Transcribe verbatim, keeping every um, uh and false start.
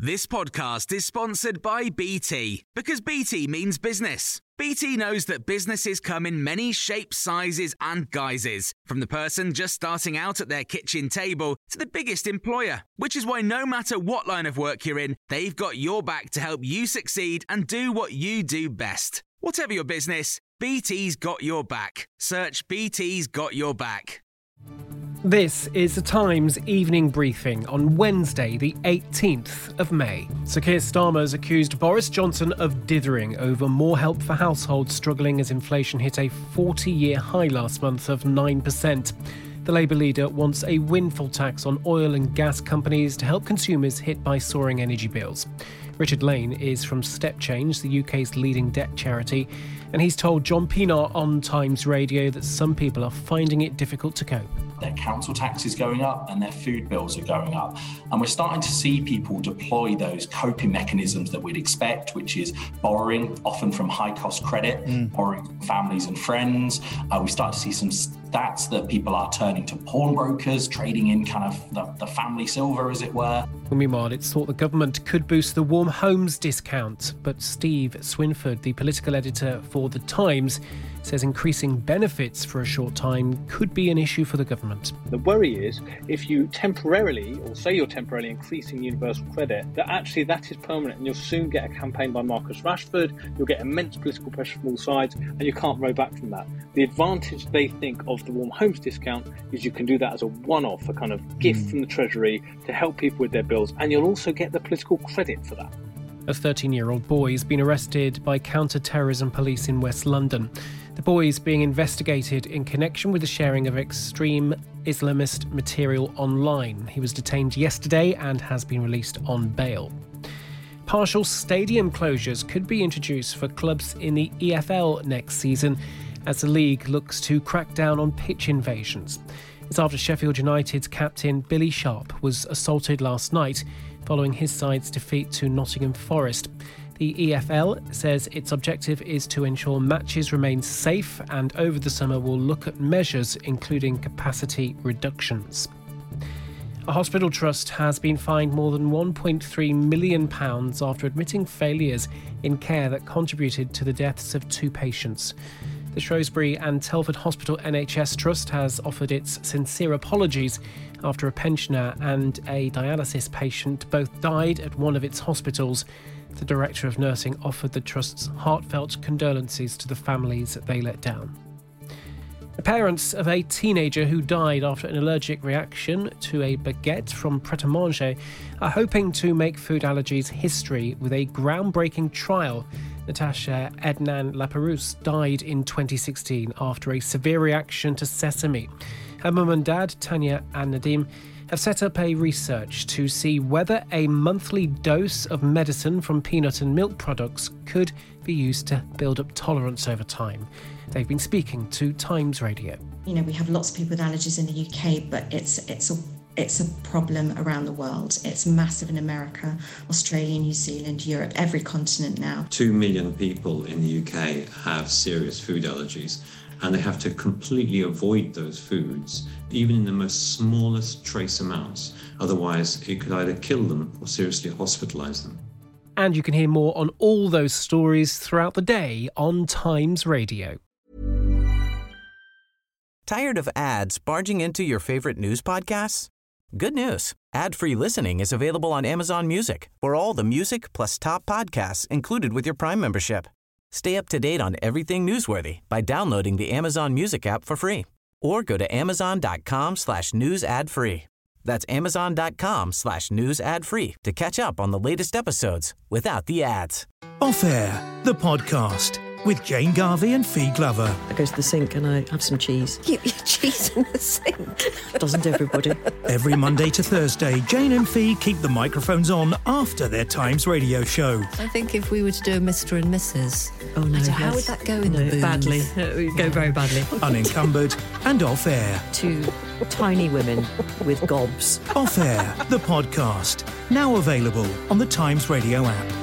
This podcast is sponsored by B T, because B T means business. B T knows that businesses come in many shapes, sizes and guises, from the person just starting out at their kitchen table to the biggest employer, which is why no matter what line of work you're in, they've got your back to help you succeed and do what you do best. Whatever your business, B T's got your back. Search B T's got your back. This is the Times evening briefing on Wednesday, the eighteenth of May. Sir Keir Starmer's accused Boris Johnson of dithering over more help for households struggling as inflation hit a forty-year high last month of nine percent. The Labour leader wants a windfall tax on oil and gas companies to help consumers hit by soaring energy bills. Richard Lane is from Step Change, the U K's leading debt charity, and he's told John Pienaar on Times Radio that some people are finding it difficult to cope. Their council tax is going up and their food bills are going up. And we're starting to see people deploy those coping mechanisms that we'd expect, which is borrowing, often from high-cost credit, mm. borrowing from families and friends. Uh, we start to see some stats that people are turning to pawnbrokers, trading in kind of the, the family silver, as it were. Meanwhile, it's thought the government could boost the Warm Homes discount, but Steve Swinford, the political editor for The Times, says increasing benefits for a short time could be an issue for the government. The worry is if you temporarily, or say you're temporarily increasing universal credit, that actually that is permanent and you'll soon get a campaign by Marcus Rashford, you'll get immense political pressure from all sides and you can't row back from that. The advantage they think of the Warm Homes discount is you can do that as a one-off, a kind of gift from the Treasury to help people with their bills, and you'll also get the political credit for that. A thirteen-year-old boy has been arrested by counter-terrorism police in West London. The boy is being investigated in connection with the sharing of extreme Islamist material online. He was detained yesterday and has been released on bail. Partial stadium closures could be introduced for clubs in the E F L next season as the league looks to crack down on pitch invasions. It's after Sheffield United's captain Billy Sharp was assaulted last night following his side's defeat to Nottingham Forest. The E F L says its objective is to ensure matches remain safe and over the summer will look at measures including capacity reductions. A hospital trust has been fined more than one point three million pounds after admitting failures in care that contributed to the deaths of two patients. The Shrewsbury and Telford Hospital N H S Trust has offered its sincere apologies after a pensioner and a dialysis patient both died at one of its hospitals. The Director of Nursing offered the Trust's heartfelt condolences to the families they let down. The parents of a teenager who died after an allergic reaction to a baguette from Pret a Manger are hoping to make food allergies history with a groundbreaking trial. Natasha Ednan Laperouse died in twenty sixteen after a severe reaction to sesame. Her mum and dad, Tanya and Nadim, have set up a research to see whether a monthly dose of medicine from peanut and milk products could be used to build up tolerance over time. They've been speaking to Times Radio. You know, we have lots of people with allergies in the U K, but it's it's a it's a problem around the world. It's massive in America, Australia, New Zealand, Europe, every continent now. Two million people in the U K have serious food allergies, and they have to completely avoid those foods, even in the most smallest trace amounts. Otherwise, it could either kill them or seriously hospitalise them. And you can hear more on all those stories throughout the day on Times Radio. Tired of ads barging into your favourite news podcasts? Good news. Ad-free listening is available on Amazon Music for all the music plus top podcasts included with your Prime membership. Stay up to date on everything newsworthy by downloading the Amazon Music app for free or go to amazon.com slash news ad free. That's amazon.com slash news ad free to catch up on the latest episodes without the ads. Off Air, the podcast with Jane Garvey and Fee Glover. I go to the sink and I have some cheese. Keep your cheese in the sink. Doesn't everybody? Every Monday to Thursday, Jane and Fee keep the microphones on after their Times radio show. I think if we were to do a Mister and Missus Oh no, I don't, yes. how would that go in no, the booth? Badly. It would go very badly. Unencumbered and Off Air. Two tiny women with gobs. Off Air, the podcast. Now available on the Times Radio app.